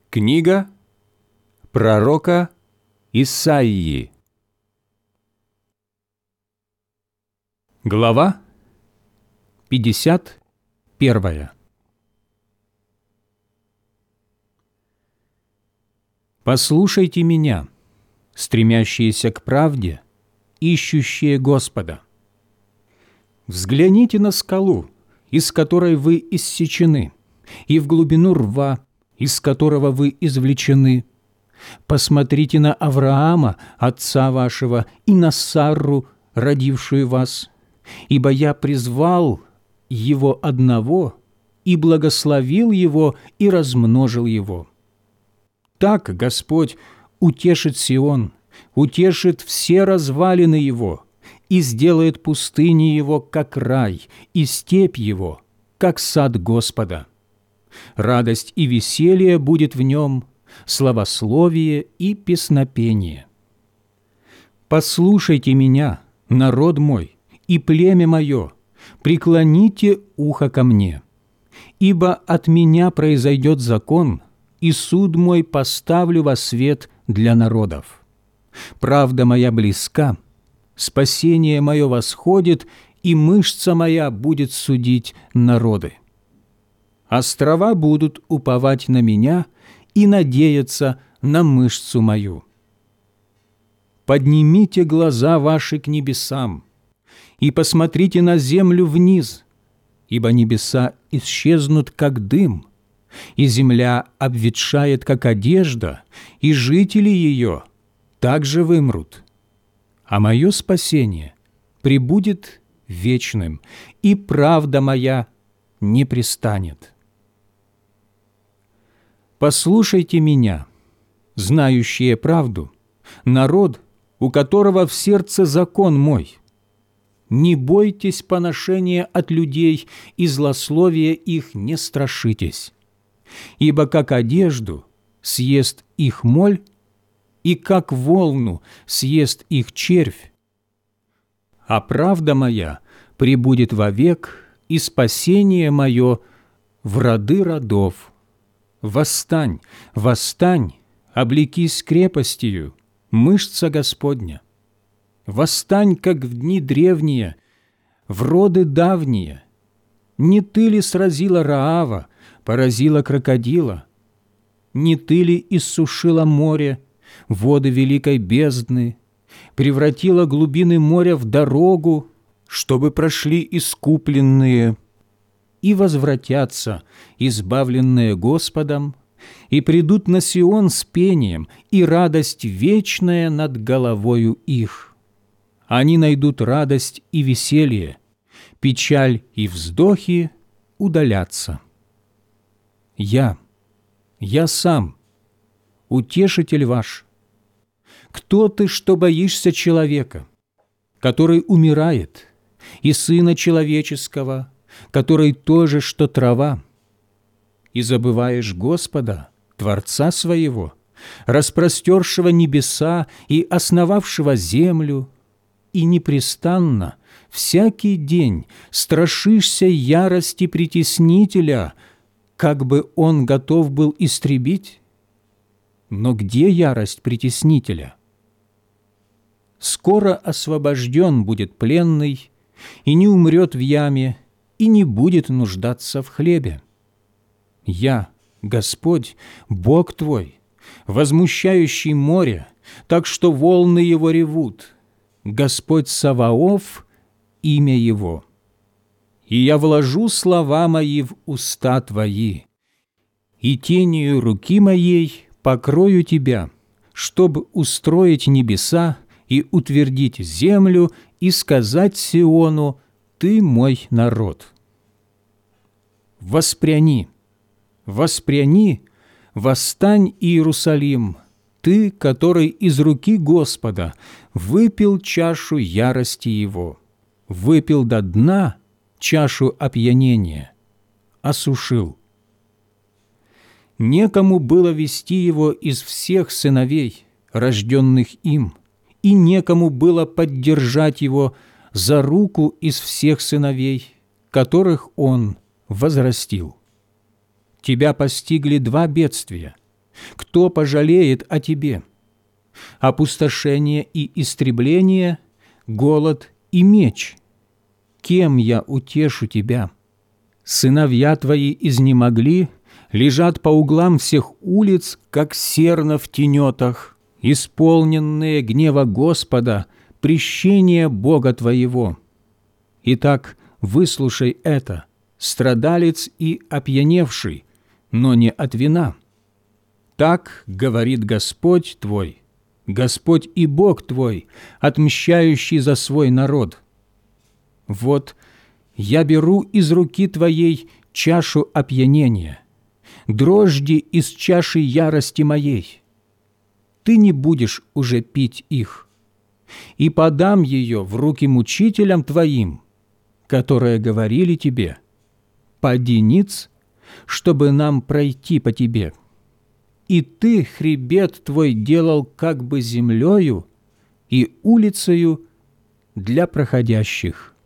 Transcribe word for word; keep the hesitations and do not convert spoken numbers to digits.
Книга пророка Исаии. Глава пятьдесят первая. «Послушайте меня, стремящиеся к правде, ищущие Господа. Взгляните на скалу, из которой вы иссечены, и в глубину рва, из которого вы извлечены. Посмотрите на Авраама, отца вашего, и на Сарру, родившую вас, ибо я призвал его одного и благословил его и размножил его. Так Господь утешит Сион, утешит все развалины его и сделает пустыни его, как рай, и степь его, как сад Господа. Радость и веселье будет в нем, славословие и песнопение. Послушайте меня, народ мой, и племя мое, преклоните ухо ко мне, ибо от меня произойдет закон, и суд мой поставлю во свет для народов. Правда моя близка, спасение мое восходит, и мышца моя будет судить народы. Острова будут уповать на меня и надеяться на мышцу мою. Поднимите глаза ваши к небесам и посмотрите на землю вниз, ибо небеса исчезнут, как дым, и земля обветшает, как одежда, и жители ее также вымрут. А мое спасение пребудет вечным, и правда моя не пристанет. Послушайте меня, знающие правду, народ, у которого в сердце закон мой. Не бойтесь поношения от людей, и злословия их не страшитесь. Ибо как одежду съест их моль, и как волну съест их червь. А правда моя пребудет вовек, и спасение мое в роды родов. Восстань, восстань, облекись крепостью, мышца Господня. Восстань, как в дни древние, в роды давние. Не ты ли сразила Раава, поразила крокодила? Не ты ли иссушила море, воды великой бездны, превратила глубины моря в дорогу, чтобы прошли искупленные и возвратятся, избавленные Господом, и придут на Сион с пением, и радость вечная над головою их. Они найдут радость и веселье, печаль и вздохи удалятся. Я, я сам, утешитель ваш. Кто ты, что боишься человека, который умирает, и сына человеческого, который тоже, что трава? И забываешь Господа, Творца своего, распростершего небеса и основавшего землю, и непрестанно, всякий день страшишься ярости притеснителя, как бы он готов был истребить? Но где ярость притеснителя? Скоро освобожден будет пленный, и не умрет в яме, и не будет нуждаться в хлебе. Я, Господь, Бог твой, возмущающий море, так что волны его ревут, Господь Саваоф, имя его. И я вложу слова мои в уста твои, и тенью руки моей покрою тебя, чтобы устроить небеса и утвердить землю, и сказать Сиону: ты мой народ. Воспряни, воспряни, восстань, Иерусалим, ты, который из руки Господа выпил чашу ярости его, выпил до дна чашу опьянения, осушил. Некому было вести его из всех сыновей, рожденных им, и некому было поддержать его за руку из всех сыновей, которых он возрастил. Тебя постигли два бедствия. Кто пожалеет о тебе? Опустошение и истребление, голод и меч. Кем я утешу тебя? Сыновья твои изнемогли, лежат по углам всех улиц, как серна в тенетах, исполненные гнева Господа, прещения Бога твоего. Итак, выслушай это, страдалец и опьяневший, но не от вина. Так говорит Господь твой, Господь и Бог твой, отмщающий за свой народ. Вот я беру из руки твоей чашу опьянения, дрожди из чаши ярости моей. Ты не будешь уже пить их, и подам ее в руки мучителям твоим, которые говорили тебе: «Поди ниц, чтобы нам пройти по тебе». И ты хребет твой делал как бы землею и улицею для проходящих.